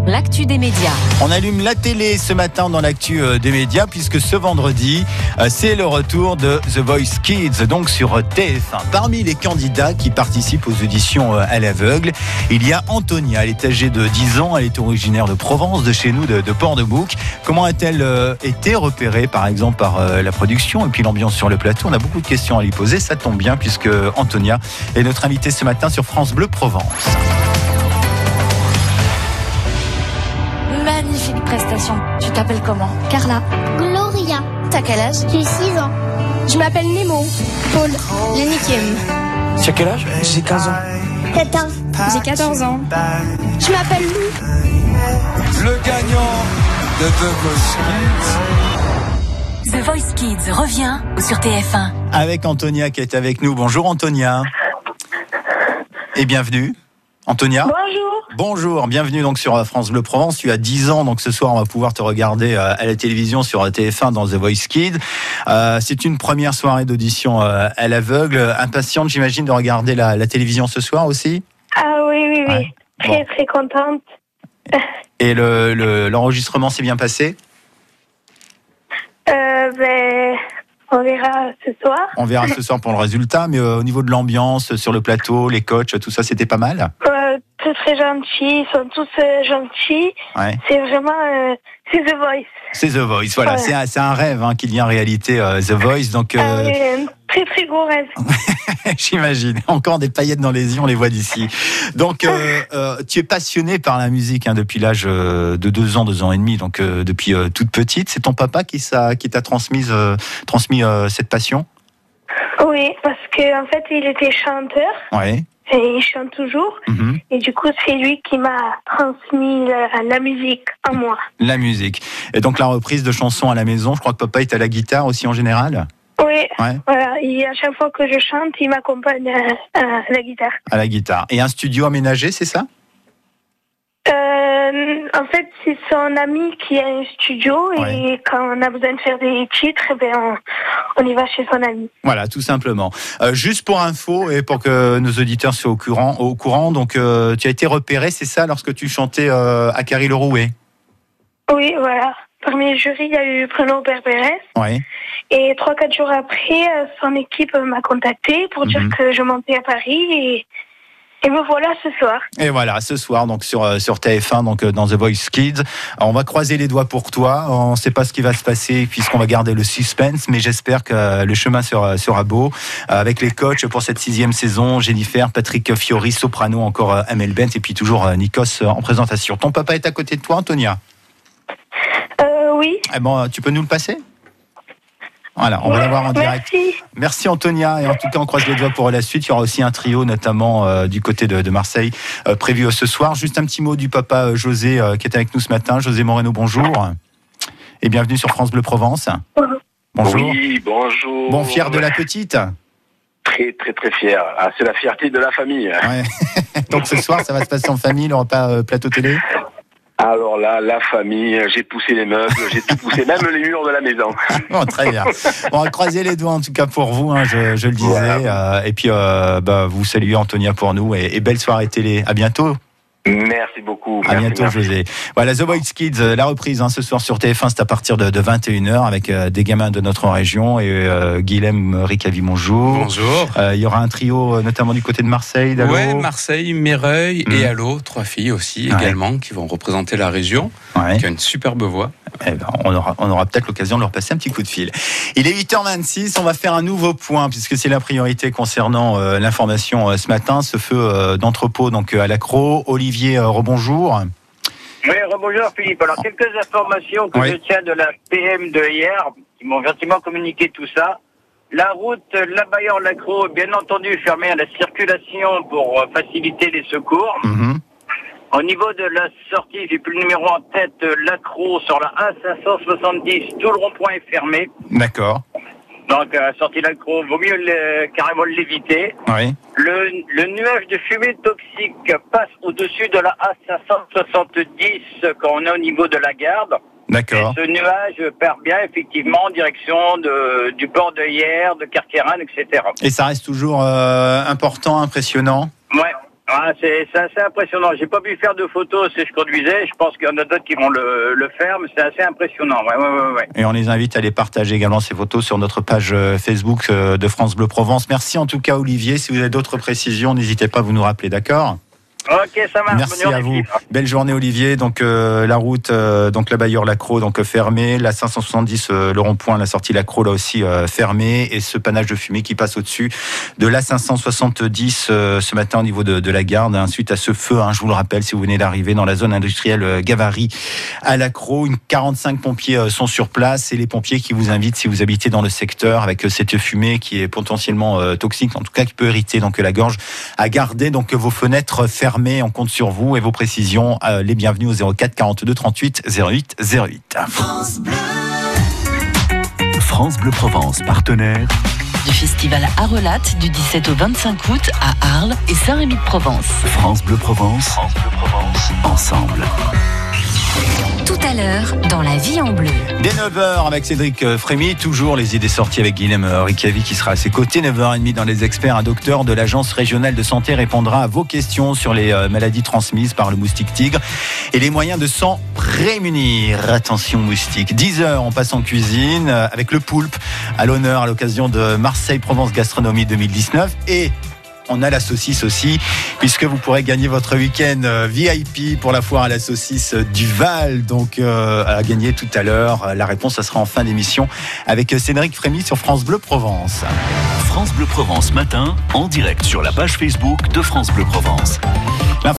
l'actu des médias. On allume la télé ce matin dans l'actu des médias puisque ce vendredi, c'est le retour de The Voice Kids, donc sur TF1. Parmi les candidats qui participent aux auditions à l'aveugle, il y a Antonia. Elle est âgée de 10 ans, elle est originaire de Provence, de chez nous, de Port-de-Bouc. Comment a-t-elle été repérée, par exemple, par la production et puis l'ambiance sur le plateau? On a beaucoup de questions à lui poser, ça tombe bien puisque Antonia est notre invitée ce matin sur France Bleu Provence. Magnifique prestation. Tu t'appelles comment? Carla. Gloria. T'as quel âge? J'ai 6 ans. Je m'appelle Nemo. Paul. Lenikim. Tu as quel âge? J'ai 15 ans. 7 ans. J'ai 14 ans. Je m'appelle Lou. Le gagnant de The Voice Kids. The Voice Kids revient sur TF1. Avec Antonia qui est avec nous. Bonjour Antonia. Et bienvenue. Antonia. Bonjour. Bonjour, bienvenue donc sur France Bleu Provence. Tu as 10 ans, donc ce soir on va pouvoir te regarder à la télévision sur TF1 dans The Voice Kids. C'est une première soirée d'audition à l'aveugle. Impatiente, j'imagine, de regarder la télévision ce soir aussi? Ah oui. Ouais. Très, très contente. Et l'enregistrement s'est bien passé? On verra ce soir. On verra ce soir pour le résultat, mais au niveau de l'ambiance, sur le plateau, les coachs, tout ça, c'était pas mal? Très, très gentils. Ils sont tous gentils. Ouais. C'est vraiment... c'est The Voice. C'est The Voice, voilà. Ouais. C'est un rêve qui devient réalité, The Voice. Donc, Ah oui, un très, très gros rêve. j'imagine. Encore des paillettes dans les yeux, on les voit d'ici. Donc, tu es passionnée par la musique depuis l'âge de 2 ans et demi, donc depuis toute petite. C'est ton papa qui t'a transmis cette passion? Oui, parce qu'en fait, il était chanteur. Ouais. Et il chante toujours. Mhm. Et du coup, c'est lui qui m'a transmis la musique en moi. La musique. Et donc, la reprise de chansons à la maison, je crois que papa est à la guitare aussi en général? Oui, Ouais. voilà. Et à chaque fois que je chante, il m'accompagne à la guitare. À la guitare. Et un studio aménagé, c'est ça? En fait, c'est son ami qui a un studio et Ouais. quand on a besoin de faire des titres, on y va chez son ami. Voilà, tout simplement. Juste pour info et pour que nos auditeurs soient au courant, donc tu as été repéré, c'est ça, lorsque tu chantais à Carry-le-Rouet? Oui, voilà. Parmi les jurys, il y a eu Bruno Berberes. Oui. Et 3-4 jours après, son équipe m'a contacté pour dire que je montais à Paris et me voilà ce soir. Et voilà, ce soir, donc sur TF1, donc dans The Voice Kids. Alors, on va croiser les doigts pour toi. On ne sait pas ce qui va se passer puisqu'on va garder le suspense, mais j'espère que le chemin sera beau. Avec les coachs pour cette 6e saison, Jennifer, Patrick Fiori, soprano, encore Amel Bent et puis toujours Nikos en présentation. Ton papa est à côté de toi, Antonia? Oui. Eh bon, tu peux nous le passer? Voilà, on va l'avoir en direct. Merci Antonia, et en tout cas on croise les doigts pour la suite. Il y aura aussi un trio notamment du côté de Marseille prévu ce soir. Juste un petit mot du papa José qui est avec nous ce matin. José Moreno, bonjour et bienvenue sur France Bleu Provence. Bonjour. Oui, bonjour. Bon, fier de la petite? Très, très, très fier. Ah, c'est la fierté de la famille. Ouais. Donc ce soir ça va se passer en famille, le repas plateau télé? Alors là, la famille, j'ai poussé les meubles, j'ai tout poussé, même les murs de la maison. Bon, très bien. On va croiser les doigts en tout cas pour vous, je le disais. Voilà. Et puis, vous saluez Antonia pour nous et belle soirée télé. À bientôt. Merci beaucoup. À bientôt, José. Voilà, The Voice Kids, la reprise ce soir sur TF1, c'est à partir de 21h avec des gamins de notre région et Guilhem Ricavi, bonjour. Bonjour. Il y aura un trio notamment du côté de Marseille, d'Allo. Ouais, Marseille, Méreuil et Allo, 3 filles aussi également qui vont représenter la région, qui a une superbe voix. Eh ben, on aura peut-être l'occasion de leur passer un petit coup de fil. Il est 8h26, on va faire un nouveau point puisque c'est la priorité concernant l'information ce matin, ce feu d'entrepôt donc à l'Accro. Olivier, rebonjour. Oui, rebonjour Philippe. Alors quelques informations que je tiens de la PM de hier, qui m'ont gentiment communiqué tout ça. La route Labailleur-Lacro est bien entendu fermée à la circulation pour faciliter les secours. Au niveau de la sortie, j'ai plus le numéro en tête, Lacro sur la A570, tout le rond-point est fermé. D'accord. Donc, sortie Lacro, vaut mieux carrément l'éviter. Oui. Le nuage de fumée toxique passe au-dessus de la A570 quand on est au niveau de la garde. D'accord. Et ce nuage part bien effectivement en direction du port de Hyères, de Carqueiranne, etc. Et ça reste toujours important, impressionnant? Ouais. Ah, c'est assez impressionnant. J'ai pas pu faire de photos si je conduisais. Je pense qu'il y en a d'autres qui vont le faire, mais c'est assez impressionnant. Ouais. Et on les invite à les partager également ces photos sur notre page Facebook de France Bleu Provence. Merci en tout cas Olivier. Si vous avez d'autres précisions, n'hésitez pas à vous nous rappeler, d'accord ? Ok, ça marche. Merci à vous. Belle journée Olivier. Donc la route, donc la Bailleul-Lacros donc fermée, la 570 le rond-point, la sortie Lacros là aussi fermée, et ce panache de fumée qui passe au-dessus de la 570 ce matin au niveau de la gare, suite à ce feu. Je vous le rappelle, si vous venez d'arriver dans la zone industrielle Gavary à Lacros, 45 pompiers sont sur place, et les pompiers qui vous invitent, si vous habitez dans le secteur, avec cette fumée qui est potentiellement toxique, en tout cas qui peut irriter donc la gorge, à garder donc vos fenêtres fermées. On compte sur vous et vos précisions. Les bienvenus au 04 42 38 08 08. France Bleu Provence, partenaire du festival Arelat du 17 au 25 août à Arles et Saint-Rémy-de-Provence. France Bleu Provence, ensemble. Tout à l'heure, dans La Vie en Bleu. Dès 9h avec Cédric Frémy, toujours les idées sorties avec Guilhem Ricavi qui sera à ses côtés. 9h30 dans Les Experts, un docteur de l'Agence régionale de santé répondra à vos questions sur les maladies transmises par le moustique tigre et les moyens de s'en prémunir. Attention moustique. 10h, on passe en cuisine avec le poulpe à l'honneur à l'occasion de Marseille-Provence Gastronomie 2019, et on a la saucisse aussi, puisque vous pourrez gagner votre week-end VIP pour la foire à la saucisse du Val. Donc à gagner tout à l'heure. La réponse, ça sera en fin d'émission avec Cédric Frémy sur France Bleu Provence. France Bleu Provence matin, en direct sur la page Facebook de France Bleu Provence.